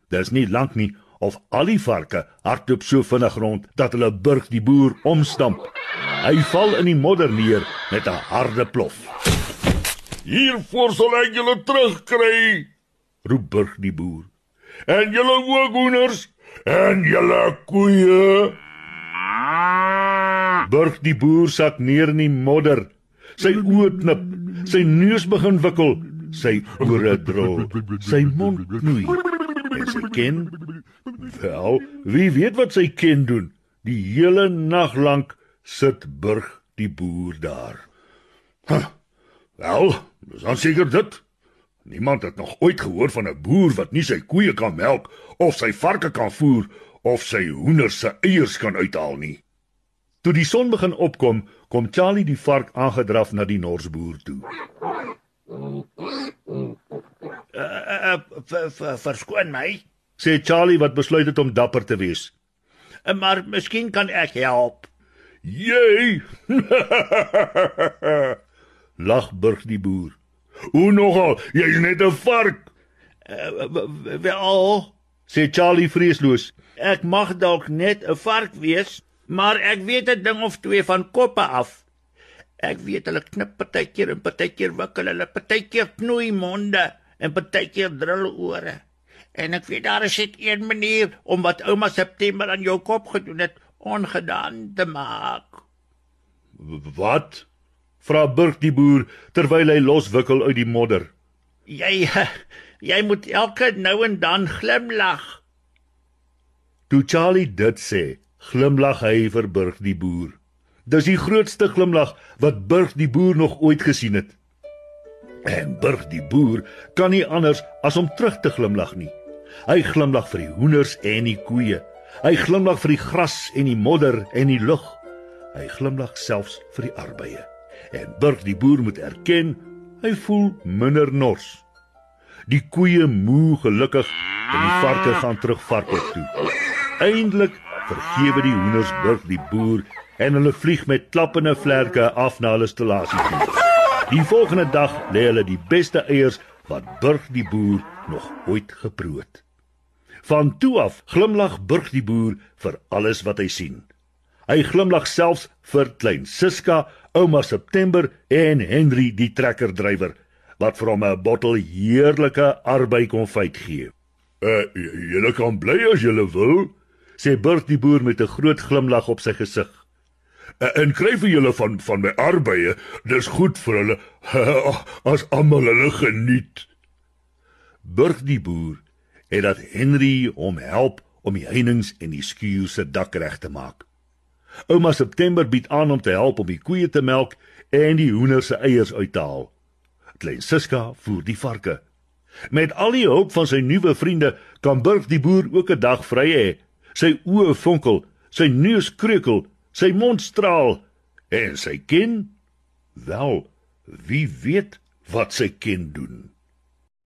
Dis nie lank nie of al die varke hardloop so vinnig rond dat hulle Burg die boer omstamp. Hy val in die modder neer met 'n harde plof. Hiervoor sal ek julle terugkry, Roep Burg die boer. en julle ook hoenders, en julle koeie. Burg die boer sak neer in die modder. Sy oë knip, sy neus begin wikkel, sy ore drol, sy mond knoei. En sy ken? Wel, wie weet wat sy ken doen? Die hele nag lank sit Burg die boer daar. Wel, dis dan seker dit. Niemand het nog ooit gehoor van 'n boer wat nie sy koeie kan melk, of sy varke kan voer, of sy hoenders se eiers kan uithaal nie. Toe die son begin opkom, kom Charlie die vark aangedraf na die Norsboer toe. Verskoon my, Sê Charlie wat besluit het om dapper te wees. maar miskien kan ek help. Jy, Lag Burg die boer. hoe nogal, jy's net 'n vark. Wel, Sê Charlie vreesloos. ek mag dalk net 'n vark wees, maar ek weet 'n ding of twee van koppe af. Ek weet hulle knip partykeer en partykeer wikkel hulle, partykeer knoei monde en partykeer drul ore. En ek weet daar is net een manier om wat ouma September aan jou kop gedoen het, ongedaan te maak. Wat? Vra Burg die boer terwyl hy loswikkel uit die modder. Jy moet elke nou en dan glimlag. Toe Charlie dit sê, glimlag hy vir Burg die boer. Dis die grootste glimlag wat Burg die boer nog ooit gesien het. En Burg die boer kan nie anders as om terug te glimlag nie. Hy glimlag vir die hoenders en die koeie. Hy glimlag vir die gras en die modder en die lug. Hy glimlag selfs vir die arbeie. En Burg die boer moet erken, hy voel minder nors. Die koeie moe gelukkig en die varke gaan terug varkop toe. Eindelik vergewe die hoenders Burg die boer en hulle vlieg met klappende vlerke af na hulle stallasie toe. Die volgende dag lê hulle die beste eiers wat Burg die boer nog ooit geproe het. Van toe af glimlag Burg die boer vir alles wat hy sien. Hy glimlag selfs vir klein Siska, ouma September en Henry die trekkerdrywer, wat vir hom 'n bottel heerlike arbeikonfyt gee. Julle kan bly as julle wil, Sê Burg die boer met 'n groot glimlag op sy gesig. en kry vir julle van my arbeie, dis goed vir hulle, as almal hulle geniet. Burg die boer het dat Henry hom help om die heininge en die skuur se dak reg te maak. Ouma September bied aan om te help om die koeie te melk en die hoenders se eiers uit te haal. Klein Siska voer die varke. Met al die hulp van sy nuwe vriende kan Burg die boer ook 'n dag vry hê. Sy oë fonkel, sy neus kreukel, sy mond straal en sy ken, wel, wie weet wat sy ken doen.